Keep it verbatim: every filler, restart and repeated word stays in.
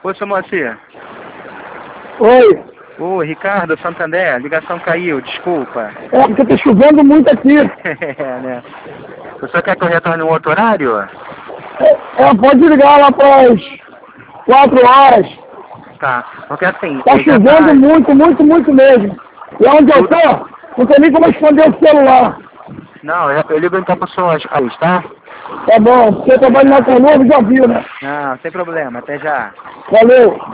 Ô, seu Moacir. Oi. Ô, Ricardo Santander, a ligação caiu, desculpa. É, porque tá chovendo muito aqui. É, né? O senhor quer que eu retorne um outro horário? É, é pode ligar lá para as quatro horas. Tá, porque assim... Tá chovendo tá... muito, muito, muito mesmo. E onde eu tô, não tem nem como esconder o celular. Não, eu, eu ligo então pro senhor às quatro, tá? Tá bom, você trabalha na Canoa, já viu, né? Não, sem problema, até já. Valeu.